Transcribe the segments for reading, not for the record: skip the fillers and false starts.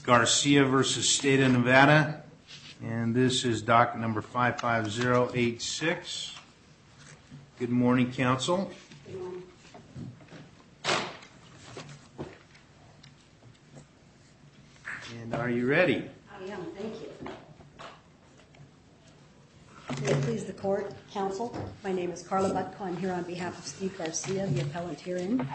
Garcia versus State of Nevada, and this is docket number 55086. Good morning, counsel. Good morning. And are you ready? I am, thank you. May it please the court, counsel, my name is Carla Butko. I'm here on behalf of Steve Garcia, the appellant herein.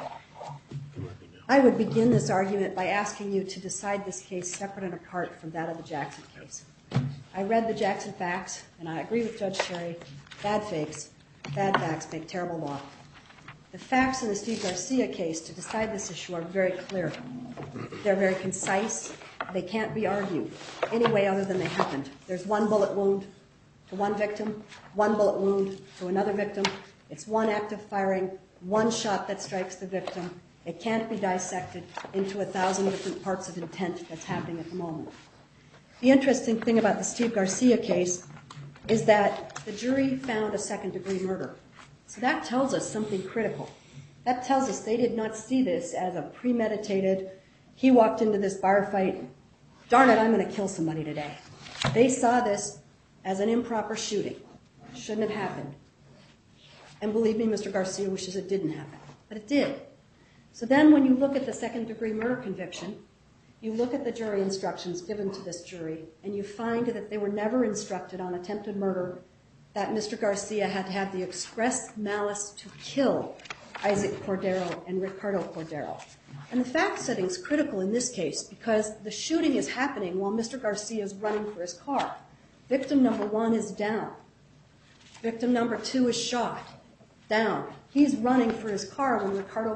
I would begin this argument by asking you to decide this case separate and apart from that of the Jackson case. I read the Jackson facts, and I agree with Judge Cherry. Bad facts make terrible law. The facts in the Steve Garcia case to decide this issue are very clear. They're very concise. They can't be argued any way other than they happened. There's one bullet wound to one victim, one bullet wound to another victim. It's one act of firing, one shot that strikes the victim. It can't be dissected into 1,000 different parts of intent that's happening at the moment. The interesting thing about the Steve Garcia case is that the jury found a second-degree murder. So that tells us something critical. That tells us they did not see this as a premeditated, he walked into this bar fight, darn it, I'm going to kill somebody today. They saw this as an improper shooting. Shouldn't have happened. And believe me, Mr. Garcia wishes it didn't happen. But it did. So then when you look at the second-degree murder conviction, you look at the jury instructions given to this jury, and you find that they were never instructed on attempted murder, that Mr. Garcia had to have the express malice to kill Isaac Cordero and Ricardo Cordero. And the fact setting is critical in this case because the shooting is happening while Mr. Garcia is running for his car. Victim number 1 is down. Victim number 2 is shot. Down. He's running for his car when Ricardo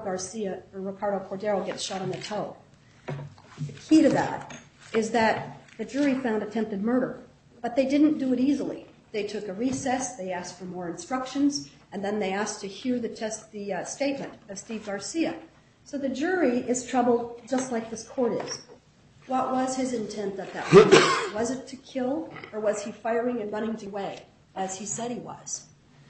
Cordero gets shot in the toe. The key to that is that the jury found attempted murder, but they didn't do it easily. They took a recess, they asked for more instructions, and then they asked to hear the statement of Steve Garcia. So the jury is troubled just like this court is. What was his intent at that moment? Was it to kill, or was he firing and running away, as he said he was?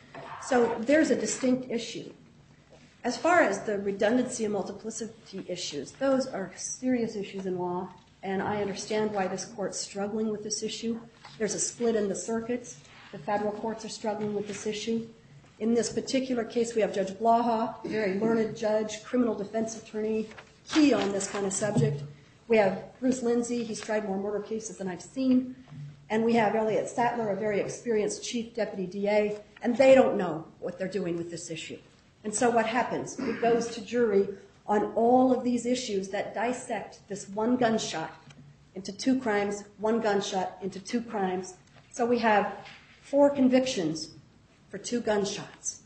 So there's a distinct issue. As far as the redundancy and multiplicity issues, those are serious issues in law, and I understand why this court's struggling with this issue. There's a split in the circuits. The federal courts are struggling with this issue. In this particular case, we have Judge Blaha, a very learned judge, criminal defense attorney, key on this kind of subject. We have Bruce Lindsay, he's tried more murder cases than I've seen. And we have Elliot Sattler, a very experienced chief deputy DA, and they don't know what they're doing with this issue. And so what happens? It goes to jury on all of these issues that dissect this one gunshot into 2 crimes, one gunshot into 2 crimes. So we have 4 convictions for 2 gunshots.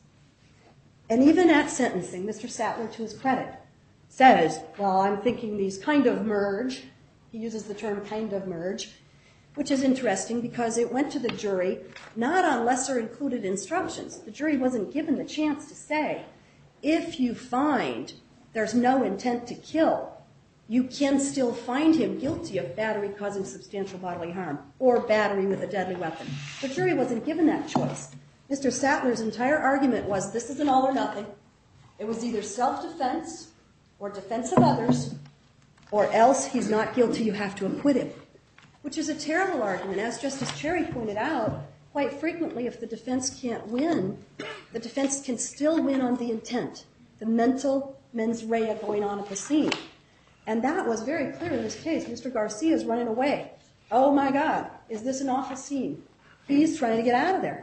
And even at sentencing, Mr. Sattler, to his credit, says, well, I'm thinking these kind of merge. He uses the term kind of merge, which is interesting because it went to the jury not on lesser included instructions. The jury wasn't given the chance to say, if you find there's no intent to kill, you can still find him guilty of battery causing substantial bodily harm or battery with a deadly weapon. The jury wasn't given that choice. Mr. Sattler's entire argument was this is an all or nothing. It was either self-defense or defense of others, or else he's not guilty, you have to acquit him, which is a terrible argument. As Justice Cherry pointed out, quite frequently if the defense can't win, the defense can still win on the intent, the mental mens rea going on at the scene. And that was very clear in this case. Mr. Garcia is running away. Oh my God, is this an awful scene? He's trying to get out of there.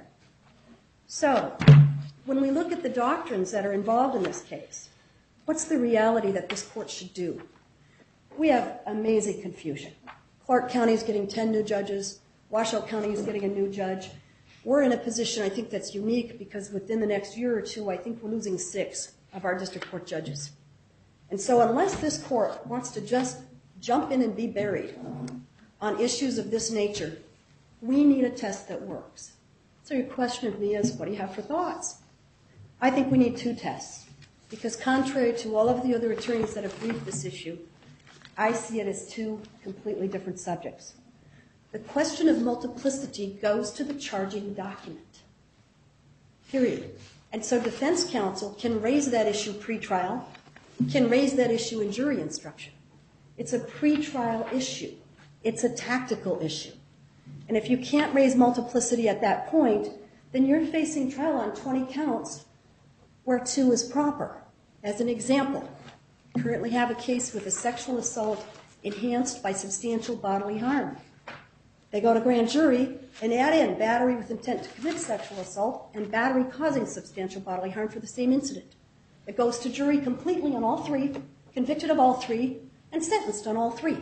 So, when we look at the doctrines that are involved in this case, what's the reality that this court should do? We have amazing confusion. Clark County is getting 10 new judges. Washoe County is getting a new judge. We're in a position, I think, that's unique because within the next year or 2, I think we're losing 6 of our district court judges. And so unless this court wants to just jump in and be buried on issues of this nature, we need a test that works. So your question of me is, what do you have for thoughts? I think we need 2 tests because contrary to all of the other attorneys that have briefed this issue, I see it as 2 completely different subjects. The question of multiplicity goes to the charging document, period. And so defense counsel can raise that issue pre-trial, can raise that issue in jury instruction. It's a pre-trial issue. It's a tactical issue. And if you can't raise multiplicity at that point, then you're facing trial on 20 counts where 2 is proper. As an example, I currently have a case with a sexual assault enhanced by substantial bodily harm. They go to grand jury and add in battery with intent to commit sexual assault and battery causing substantial bodily harm for the same incident. It goes to jury completely on all 3, convicted of all 3, and sentenced on all 3.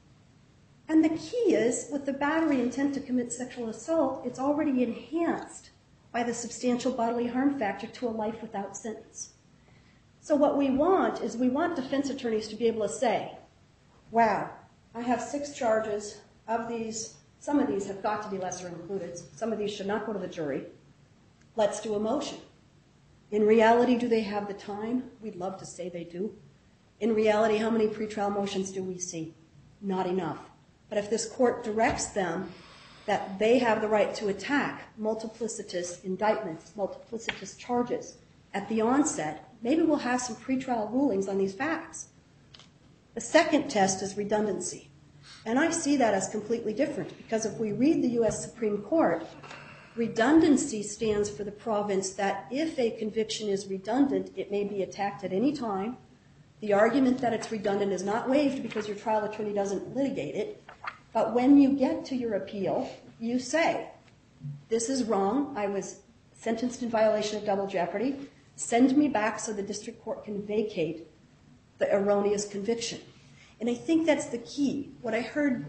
And the key is, with the battery intent to commit sexual assault, it's already enhanced by the substantial bodily harm factor to a life without sentence. So what we want is we want defense attorneys to be able to say, wow, I have 6 charges. Of these, some of these have got to be lesser included. Some of these should not go to the jury. Let's do a motion. In reality, do they have the time? We'd love to say they do. In reality, how many pretrial motions do we see? Not enough. But if this court directs them that they have the right to attack multiplicitous indictments, multiplicitous charges at the onset, maybe we'll have some pretrial rulings on these facts. The second test is redundancy. And I see that as completely different, because if we read the U.S. Supreme Court, redundancy stands for the province that if a conviction is redundant, it may be attacked at any time. The argument that it's redundant is not waived because your trial attorney doesn't litigate it. But when you get to your appeal, you say, this is wrong. I was sentenced in violation of double jeopardy. Send me back so the district court can vacate the erroneous conviction. And I think that's the key. What I heard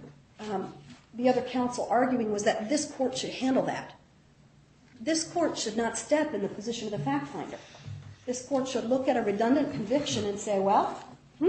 the other counsel arguing was that this court should handle that. This court should not step in the position of the fact finder. This court should look at a redundant conviction and say, well,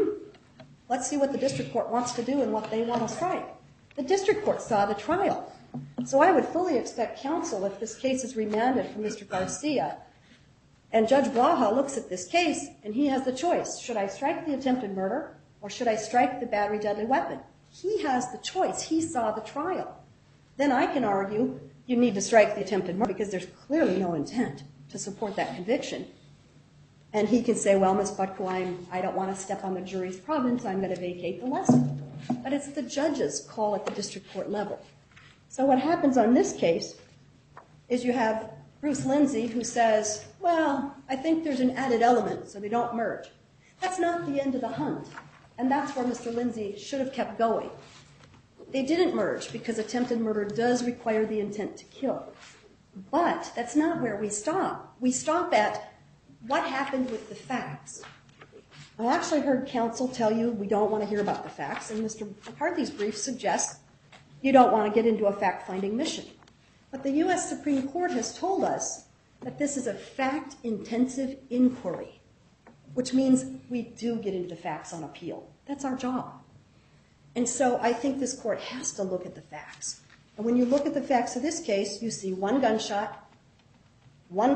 let's see what the district court wants to do and what they want to strike. The district court saw the trial. So I would fully expect counsel, if this case is remanded from Mr. Garcia, and Judge Blaha looks at this case and he has the choice. Should I strike the attempted murder or should I strike the battery deadly weapon? He has the choice. He saw the trial. Then I can argue you need to strike the attempted murder because there's clearly no intent to support that conviction. And he can say, well, Ms. Butko, I don't want to step on the jury's province. I'm going to vacate the lesson. But it's the judge's call at the district court level. So what happens on this case is you have Bruce Lindsay who says, well, I think there's an added element, so they don't merge. That's not the end of the hunt. And that's where Mr. Lindsay should have kept going. They didn't merge because attempted murder does require the intent to kill. But that's not where we stop. We stop at what happened with the facts. I actually heard counsel tell you we don't want to hear about the facts, and Mr. McCarthy's brief suggests you don't want to get into a fact-finding mission. But the U.S. Supreme Court has told us that this is a fact-intensive inquiry, which means we do get into the facts on appeal. That's our job. And so I think this court has to look at the facts. And when you look at the facts of this case, you see one gunshot, one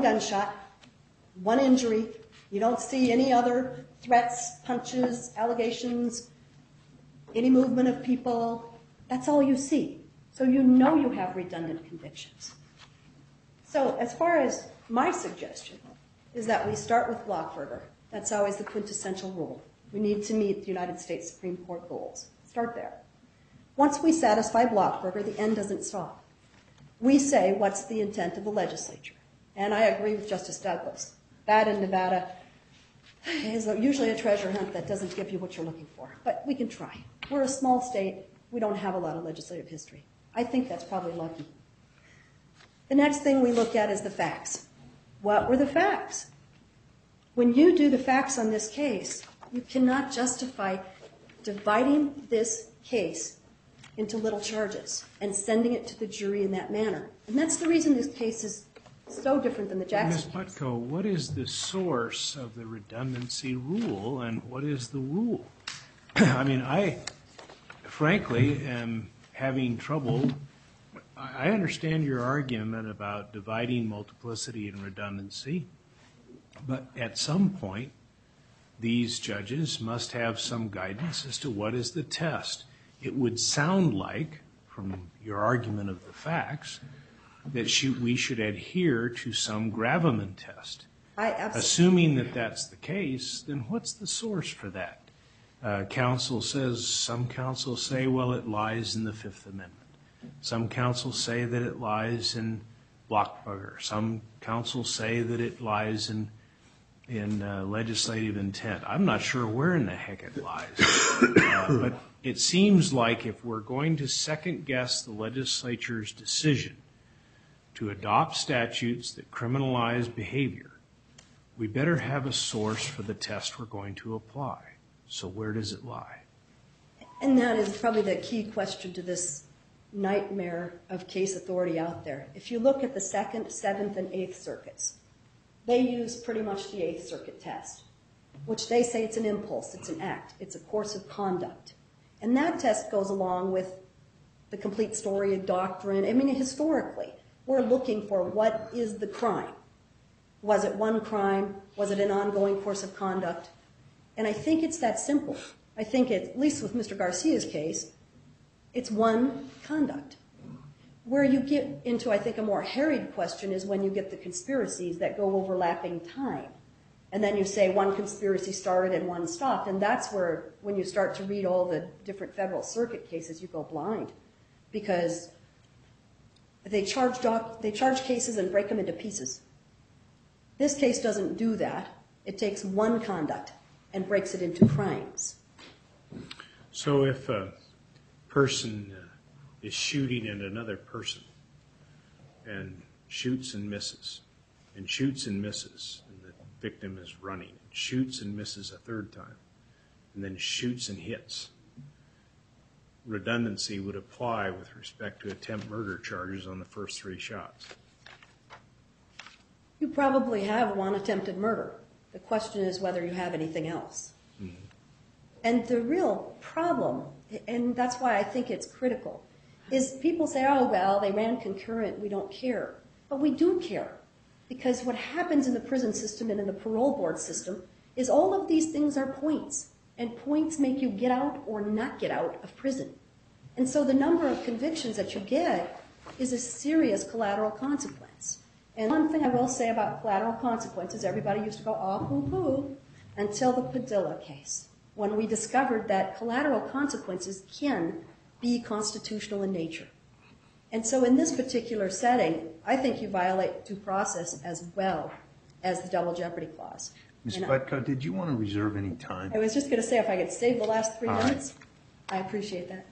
injury. You don't see any other threats, punches, allegations, any movement of people. That's all you see. So you know you have redundant convictions. So as far as my suggestion is that we start with Blockberger. That's always the quintessential rule. We need to meet the United States Supreme Court goals. Start there. Once we satisfy Blockberger, the end doesn't stop. We say, what's the intent of the legislature? And I agree with Justice Douglas. That in Nevada is usually a treasure hunt that doesn't give you what you're looking for. But we can try. We're a small state. We don't have a lot of legislative history. I think that's probably lucky. The next thing we look at is the facts. What were the facts? When you do the facts on this case, you cannot justify dividing this case into little charges and sending it to the jury in that manner. And that's the reason this case is so different than the Jackson case. Ms. Butko, what is the source of the redundancy rule and what is the rule? I mean, I frankly am having trouble. I understand your argument about dividing multiplicity and redundancy, but at some point, these judges must have some guidance as to what is the test. It would sound like, from your argument of the facts, that we should adhere to some gravamen test. Assuming that that's the case, then what's the source for that? Some counsel say, well, it lies in the Fifth Amendment. Some counsel say that it lies in Blockburger. Some counsel say that it lies in legislative intent. I'm not sure where in the heck it lies. But it seems like if we're going to second guess the legislature's decision to adopt statutes that criminalize behavior, we better have a source for the test we're going to apply. So where does it lie? And that is probably the key question to this nightmare of case authority out there. If you look at the 2nd, 7th, and 8th circuits, they use pretty much the 8th Circuit test, which they say it's an impulse, it's an act, it's a course of conduct. And that test goes along with the complete story of doctrine. I mean, historically, we're looking for what is the crime. Was it one crime? Was it an ongoing course of conduct? And I think it's that simple. I think, at least with Mr. Garcia's case, it's one conduct. Where you get into, I think, a more harried question is when you get the conspiracies that go overlapping time. And then you say one conspiracy started and one stopped. And that's where, when you start to read all the different federal circuit cases, you go blind. Because they charge cases and break them into pieces. This case doesn't do that. It takes one conduct and breaks it into crimes. So if a person is shooting at another person and shoots and misses, and shoots and misses, and the victim is running, and shoots and misses a third time, and then shoots and hits, redundancy would apply with respect to attempt murder charges on the first 3 shots. You probably have one attempted murder. The question is whether you have anything else. Mm-hmm. And the real problem, and that's why I think it's critical, is people say, oh, well, they ran concurrent, we don't care. But we do care. Because what happens in the prison system and in the parole board system is all of these things are points. And points make you get out or not get out of prison. And so the number of convictions that you get is a serious collateral consequence. And one thing I will say about collateral consequences, everybody used to go, oh, poo-poo, until the Padilla case, when we discovered that collateral consequences can be constitutional in nature. And so in this particular setting, I think you violate due process as well as the double jeopardy clause. Ms. Butko, did you want to reserve any time? I was just going to say, if I could save the last 3 minutes, I appreciate that.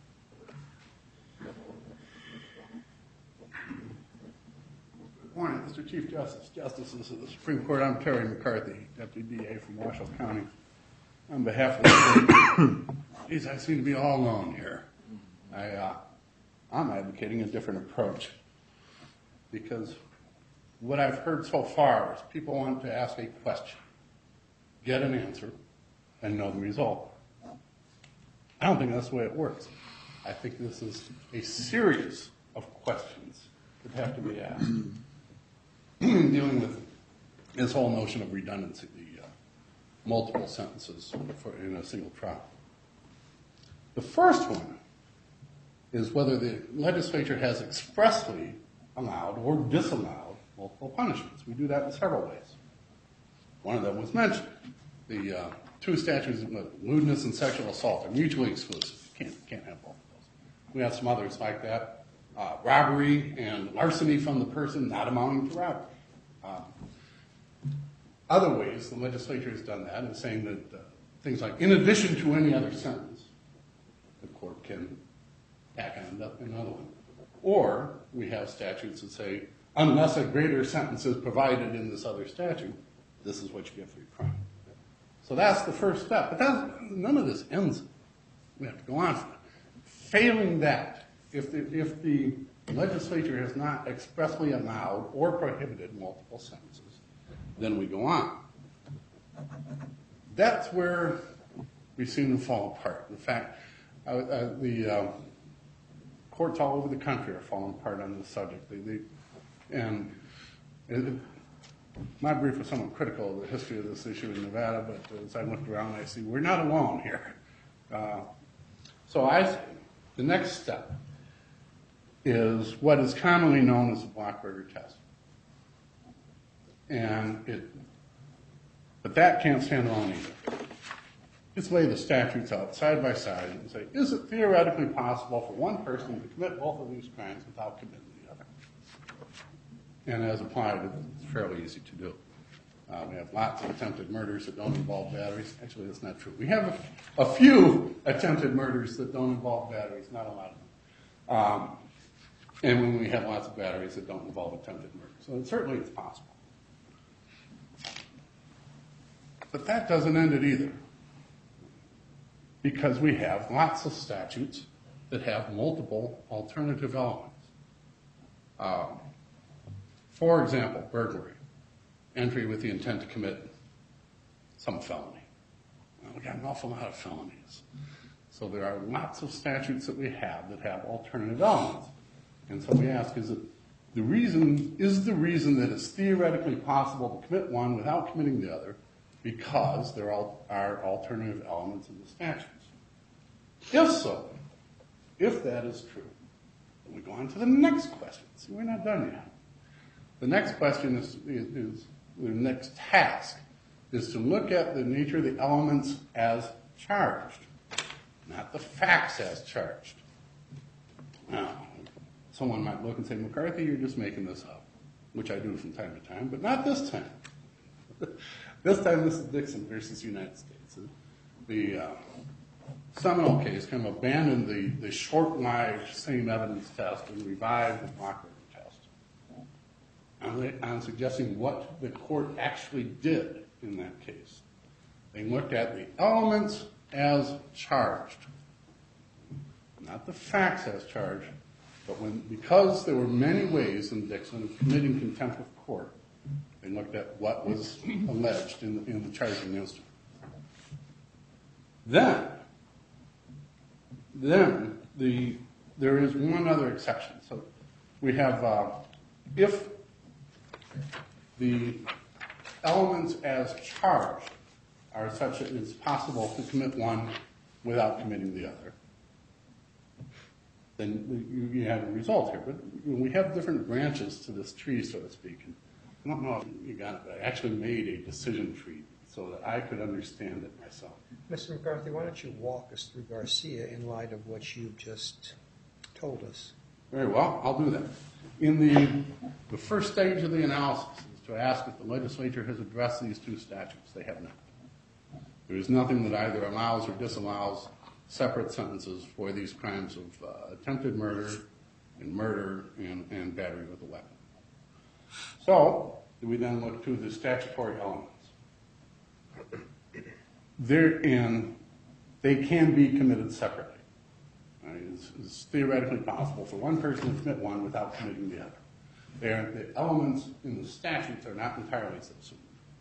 Good morning, Mr. Chief Justice, Justices of the Supreme Court. I'm Terry McCarthy, Deputy DA from Washoe County. On behalf of the state, geez, I seem to be all alone here. I'm advocating a different approach because what I've heard so far is people want to ask a question, get an answer, and know the result. I don't think that's the way it works. I think this is a series of questions that have to be asked. Dealing with this whole notion of redundancy, the multiple sentences in a single trial. The first one is whether the legislature has expressly allowed or disallowed multiple punishments. We do that in several ways. One of them was mentioned. The 2 statutes of lewdness and sexual assault are mutually exclusive. You can't have both of those. We have some others like that. Robbery and larceny from the person not amounting to robbery. Other ways the legislature has done that is saying that things like, in addition to any other sentence, the court can tack on another one. Or we have statutes that say, unless a greater sentence is provided in this other statute, this is what you get for your crime. So that's the first step. But none of this ends. We have to go on from it. Failing that, if the legislature has not expressly allowed or prohibited multiple sentences, then we go on. That's where we seem to fall apart. In fact, the courts all over the country are falling apart on this subject. My brief was somewhat critical of the history of this issue in Nevada, but as I looked around, I see we're not alone here. So I say the next step is what is commonly known as the Blockburger test. But that can't stand alone either. Just lay the statutes out side by side and say, is it theoretically possible for one person to commit both of these crimes without committing the other? And as applied, it's fairly easy to do. We have lots of attempted murders that don't involve batteries. Actually, that's not true. We have a few attempted murders that don't involve batteries, not a lot of them. And when we have lots of batteries that don't involve attempted murder. So certainly it's possible. But that doesn't end it either. Because we have lots of statutes that have multiple alternative elements. For example, burglary. Entry with the intent to commit some felony. Well, we got an awful lot of felonies. So there are lots of statutes that we have that have alternative elements. And so we ask, is the reason that it's theoretically possible to commit one without committing the other because there are alternative elements in the statutes? If so, if that is true, then we go on to the next question. See, we're not done yet. The next question is the next task is to look at the nature of the elements as charged, not the facts as charged. Now, someone might look and say, McCarthy, you're just making this up, which I do from time to time, but not this time. This time, this is Dixon versus United States. The Seminole case kind of abandoned the short-lived same evidence test and revived the Blocker test. I'm suggesting what the court actually did in that case. They looked at the elements as charged, not the facts as charged, but because there were many ways in Dixon of committing contempt of court, they looked at what was alleged in the charging instrument. Then there is one other exception. So we have if the elements as charged are such that it's possible to commit one without committing the other, then you have a result here. But we have different branches to this tree, so to speak. And I don't know if you got it, but I actually made a decision tree so that I could understand it myself. Mr. McCarthy, why don't you walk us through Garcia in light of what you've just told us? Very well, I'll do that. In the first stage of the analysis is to ask if the legislature has addressed these two statutes. They have not. There is nothing that either allows or disallows separate sentences for these crimes of attempted murder and battery with a weapon. So we then look to the statutory elements. They can be committed separately. It's theoretically possible for one person to commit one without committing the other. The elements in the statutes are not entirely subsumed.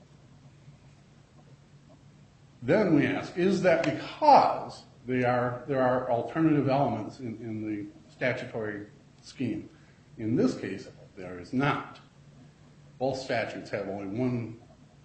Then we ask, is that because there are alternative elements in the statutory scheme? In this case, there is not. Both statutes have only one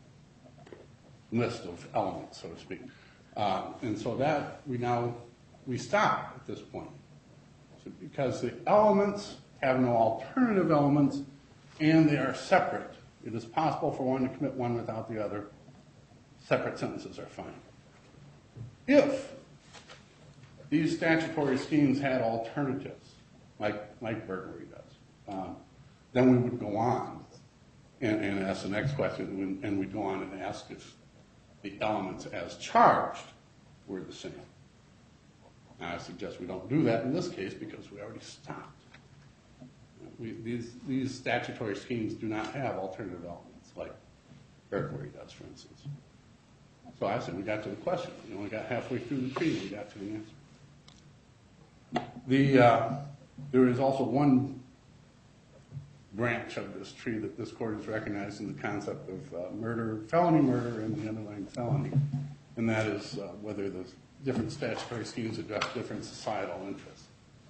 list of elements, so to speak. And so that we stop at this point. So because the elements have no alternative elements and they are separate, it is possible for one to commit one without the other. Separate sentences are fine. If these statutory schemes had alternatives, like burglary does, then we would go on and ask the next question, and we'd go on and ask if the elements as charged were the same. Now, I suggest we don't do that in this case because we already stopped. These statutory schemes do not have alternative elements like burglary does, for instance. So I said we got to the question. We only got halfway through the tree and we got to the answer. There is also one branch of this tree that this court has recognized in the concept of murder, felony murder, and the underlying felony, and that is whether the different statutory schemes address different societal interests.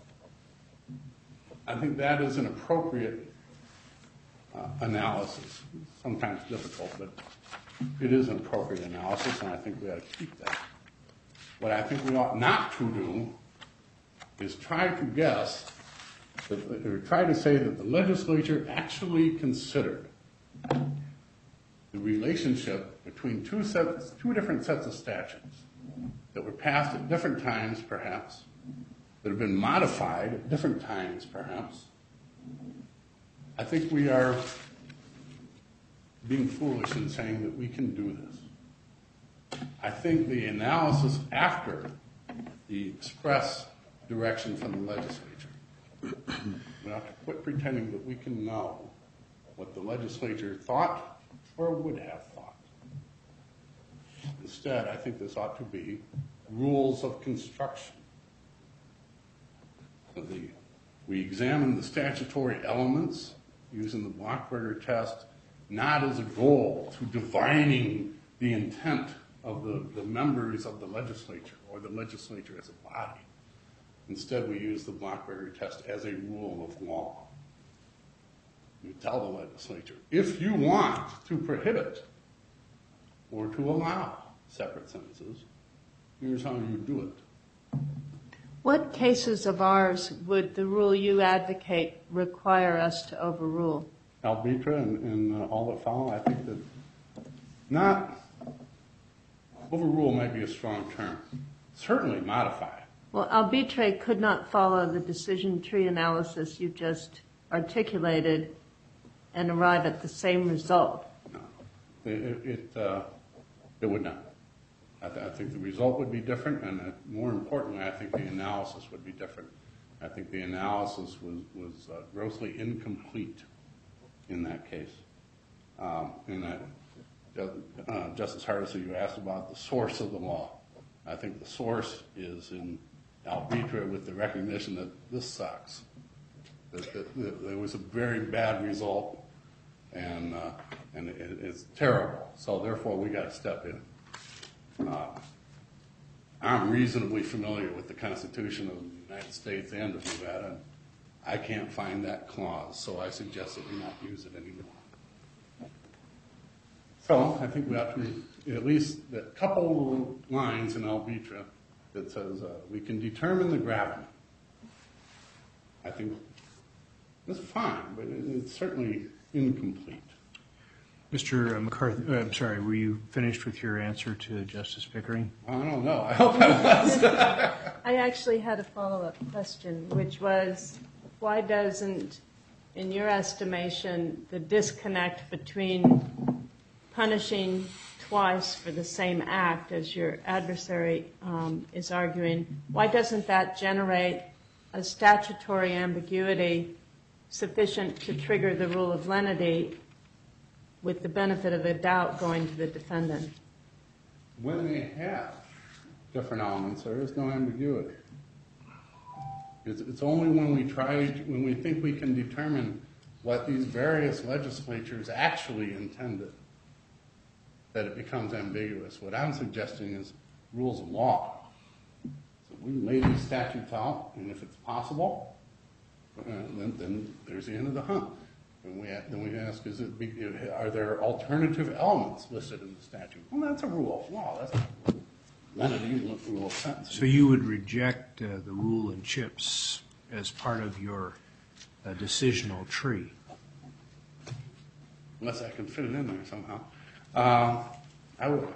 I think that is an appropriate analysis, sometimes difficult, but it is an appropriate analysis, and I think we ought to keep that. What I think we ought not to do is try to guess, or try to say that the legislature actually considered the relationship between two different sets of statutes that were passed at different times, perhaps, that have been modified at different times, perhaps, I think we are being foolish in saying that we can do this. I think the analysis after the express direction from the legislature, we have to quit pretending that we can know what the legislature thought or would have thought. Instead, I think this ought to be rules of construction. We examine the statutory elements using the Blockberger test, not as a goal to divining the intent of the members of the legislature or the legislature as a body. Instead, we use the Blockberger test as a rule of law. You tell the legislature, if you want to prohibit or to allow separate sentences, here's how you do it. What cases of ours would the rule you advocate require us to overrule? Albitra and all that follow, I think that not overrule might be a strong term. Certainly modify. Well, Albitre could not follow the decision tree analysis you just articulated and arrive at the same result. No, it would not. I think the result would be different, and more importantly, I think the analysis would be different. I think the analysis was grossly incomplete in that case. Justice Hardison, you asked about the source of the law. I think the source is in Albitra with the recognition that this sucks. That there was a very bad result, and it's terrible. So therefore, we got to step in. I'm reasonably familiar with the Constitution of the United States and of Nevada. I can't find that clause, so I suggest that we not use it anymore. So I think we have to at least a couple lines in Albitra that says we can determine the gravity. I think that's fine, but it's certainly incomplete. Mr. McCarthy, I'm sorry, were you finished with your answer to Justice Pickering? I don't know. I hope I was. I actually had a follow-up question, which was, why doesn't, in your estimation, the disconnect between punishing twice for the same act, as your adversary is arguing, why doesn't that generate a statutory ambiguity sufficient to trigger the rule of lenity with the benefit of the doubt going to the defendant? When they have different elements, there is no ambiguity. It's only when we think we can determine what these various legislatures actually intended that it becomes ambiguous. What I'm suggesting is rules of law. So we lay these statutes out, and if it's possible, then there's the end of the hunt. And then we ask, are there alternative elements listed in the statute? Well, that's a rule of law. That's not a rule of sentence. So you would reject the rule in CHIPS as part of your decisional tree? Unless I can fit it in there somehow. I would.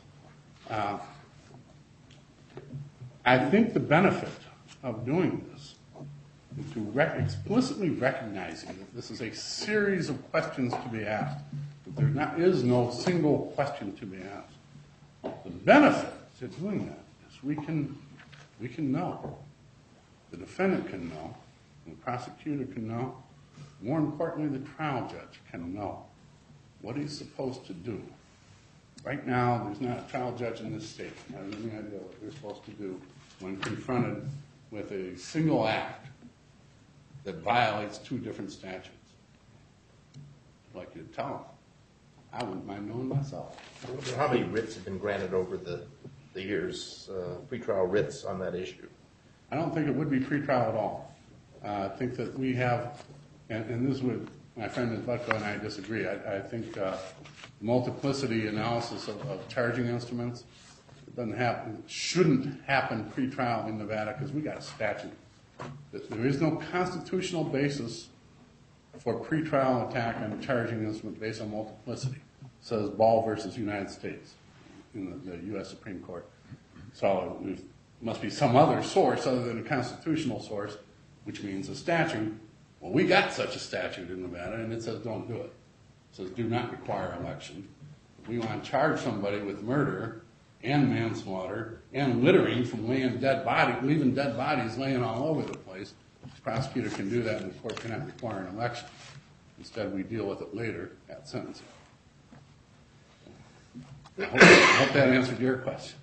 I think the benefit of doing this is to explicitly recognizing that this is a series of questions to be asked. That there is no single question to be asked. The benefit to doing that is we can know. The defendant can know. The prosecutor can know. More importantly, the trial judge can know what he's supposed to do. Right now, there's not a trial judge in this state who has any idea what they're supposed to do when confronted with a single act that violates two different statutes. I'd like you to tell them. I wouldn't mind knowing myself. How many writs have been granted over the years, pretrial writs on that issue? I don't think it would be pretrial at all. I think that we have, and this is what my friend Ms. Butko and I disagree. I think multiplicity analysis of charging instruments shouldn't happen pretrial in Nevada because we got a statute. There is no constitutional basis for pretrial attack on a charging instrument based on multiplicity. It says Ball versus United States in the U.S. Supreme Court. So there must be some other source other than a constitutional source, which means a statute. Well, we got such a statute in Nevada, and it says don't do it. It says do not require election. If we want to charge somebody with murder and manslaughter and littering from leaving dead bodies laying all over the place, the prosecutor can do that, and the court cannot require an election. Instead, we deal with it later at sentencing. I hope that answered your question.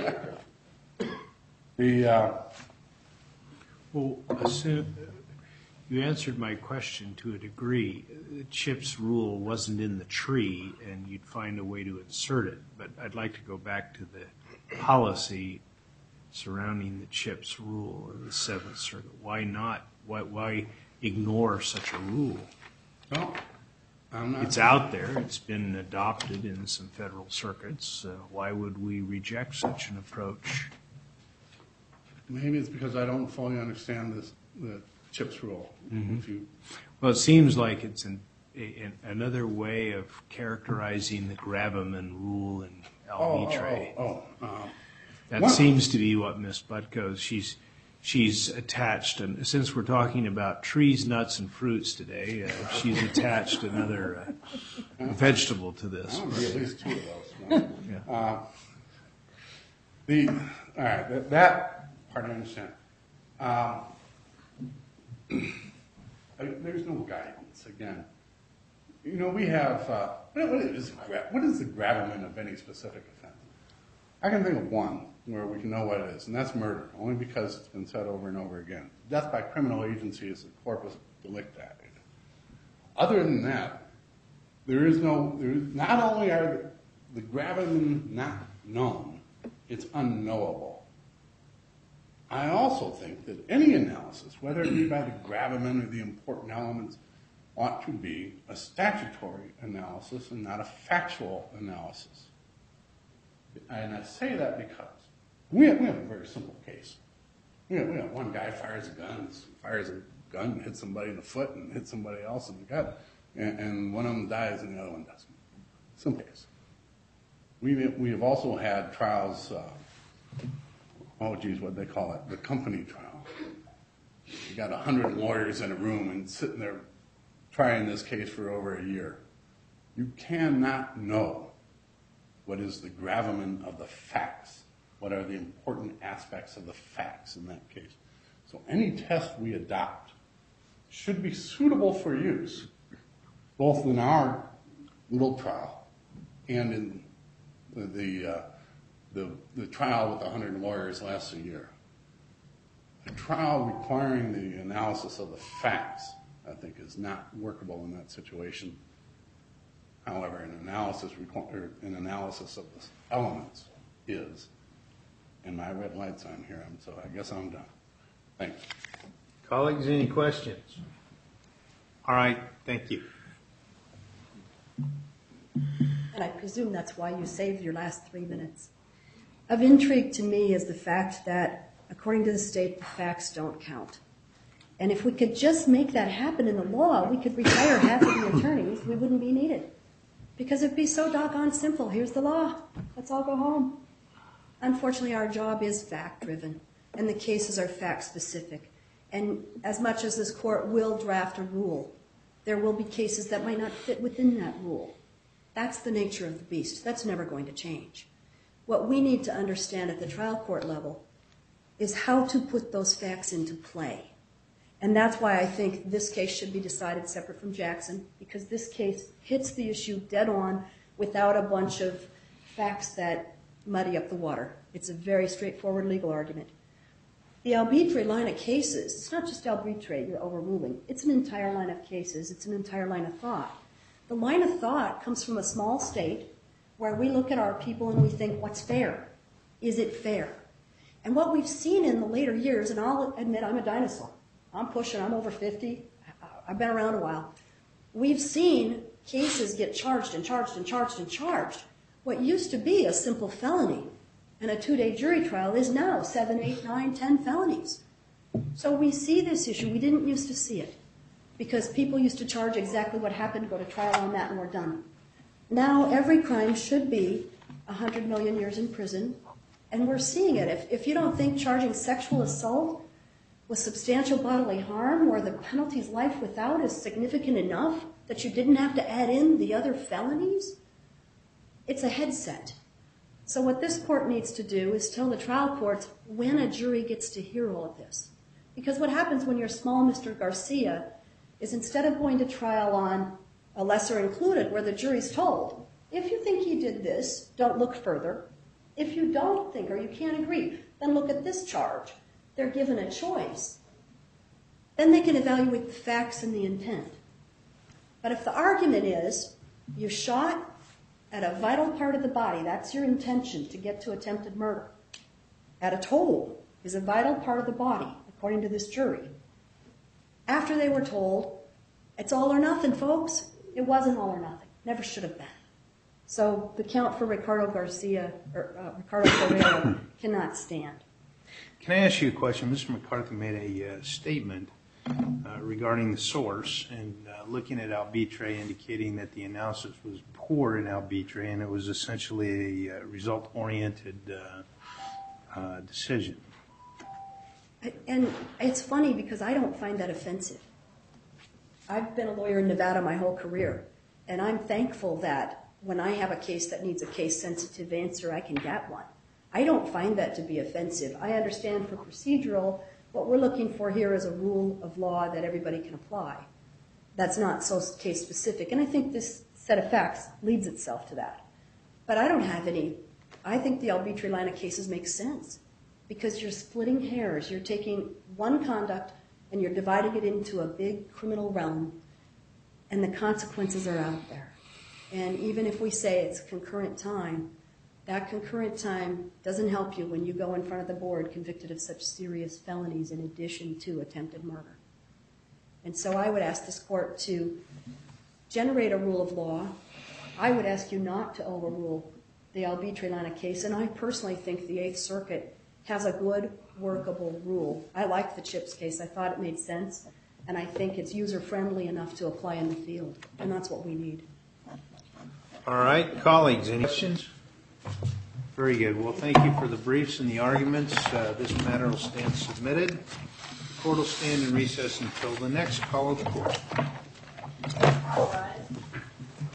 You answered my question to a degree. Chip's rule wasn't in the tree, and you'd find a way to insert it. But I'd like to go back to the policy surrounding the Chip's rule in the Seventh Circuit. Why not? Why ignore such a rule? Well, I'm not. It's out there. It's been adopted in some federal circuits. Why would we reject such an approach? Maybe it's because I don't fully understand the Chip's rule. Mm-hmm. Well, it seems like it's another way of characterizing the gravamen rule in Albitre. That seems to be what Ms. Butko's, she's attached, and since we're talking about trees, nuts, and fruits today, she's attached another vegetable to this. I'll be at least two of those. Yeah. All right, that part I understand. There's no guidance, again. You know, we have, what is the gravamen of any specific offense? I can think of one where we can know what it is, and that's murder, only because it's been said over and over again. Death by criminal agency is the corpus delicti. Other than that, not only are the gravamen not known, it's unknowable. I also think that any analysis, whether it be by the gravamen or the important elements, ought to be a statutory analysis and not a factual analysis. And I say that because we have a very simple case. We have one guy fires a gun, hits somebody in the foot, and hits somebody else in the gut, and one of them dies and the other one doesn't. Simple case. We have also had trials, what they call it, the company trial. You got 100 lawyers in a room and sitting there trying this case for over a year. You cannot know what is the gravamen of the facts, what are the important aspects of the facts in that case. So any test we adopt should be suitable for use, both in our little trial and in the trial with 100 lawyers lasts a year. A trial requiring the analysis of the facts, I think, is not workable in that situation. However, an analysis of the elements is. And my red light's on here, so I guess I'm done. Thanks. Colleagues, any questions? All right, thank you. And I presume that's why you saved your last 3 minutes. Of intrigue to me is the fact that, according to the state, the facts don't count. And if we could just make that happen in the law, we could retire half of the attorneys. We wouldn't be needed. Because it'd be so doggone simple. Here's the law. Let's all go home. Unfortunately, our job is fact-driven, and the cases are fact-specific. And as much as this court will draft a rule, there will be cases that might not fit within that rule. That's the nature of the beast. That's never going to change. What we need to understand at the trial court level is how to put those facts into play. And that's why I think this case should be decided separate from Jackson, because this case hits the issue dead on without a bunch of facts that muddy up the water. It's a very straightforward legal argument. The Albitre line of cases, it's not just Albitre you're overruling. It's an entire line of cases. It's an entire line of thought. The line of thought comes from a small state where we look at our people and we think, what's fair? Is it fair? And what we've seen in the later years, and I'll admit I'm a dinosaur. I'm over 50. I've been around a while. We've seen cases get charged and charged and charged and charged. What used to be a simple felony and a 2-day jury trial is now 7, 8, 9, 10 felonies. So we see this issue. We didn't used to see it because people used to charge exactly what happened, go to trial on that, and we're done. Now every crime should be 100 million years in prison And we're seeing it. If you don't think charging sexual assault with substantial bodily harm where the penalty's life without is significant enough that you didn't have to add in the other felonies, it's a headset. So what this court needs to do is tell the trial courts when a jury gets to hear all of this. Because what happens when you're small Mr. Garcia is instead of going to trial on a lesser included where the jury's told, if you think he did this, don't look further. If you don't think or you can't agree, then look at this charge. They're given a choice. Then they can evaluate the facts and the intent. But if the argument is you shot at a vital part of the body, that's your intention to get to attempted murder, at a toe is a vital part of the body, according to this jury. After they were told, it's all or nothing, folks. It wasn't all or nothing. Never should have been. So the count for Ricardo Correa cannot stand. Can I ask you a question? Mr. McCarthy made a statement regarding the source and looking at Albitre, indicating that the analysis was poor in Albitre and it was essentially a result-oriented decision. And it's funny because I don't find that offensive. I've been a lawyer in Nevada my whole career, and I'm thankful that when I have a case that needs a case-sensitive answer, I can get one. I don't find that to be offensive. I understand for procedural, what we're looking for here is a rule of law that everybody can apply. That's not so case-specific, and I think this set of facts leads itself to that. But I don't have any. I think the Albitre line of cases makes sense because you're splitting hairs. You're taking one conduct and you're dividing it into a big criminal realm, and the consequences are out there. And even if we say it's concurrent time, that concurrent time doesn't help you when you go in front of the board convicted of such serious felonies in addition to attempted murder. And so I would ask this court to generate a rule of law. I would ask you not to overrule the Albitre line of case, and I personally think the Eighth Circuit has a good, workable rule. I like the Chips case. I thought it made sense, and I think it's user-friendly enough to apply in the field, and that's what we need. All right, colleagues, any questions? Very good. Well, thank you for the briefs and the arguments. This matter will stand submitted. The court will stand in recess until the next call of the court.